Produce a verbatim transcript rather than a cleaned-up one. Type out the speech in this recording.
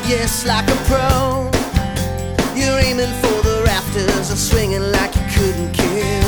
yes, like a pro. You're aiming for the rafters or swinging like you couldn't care.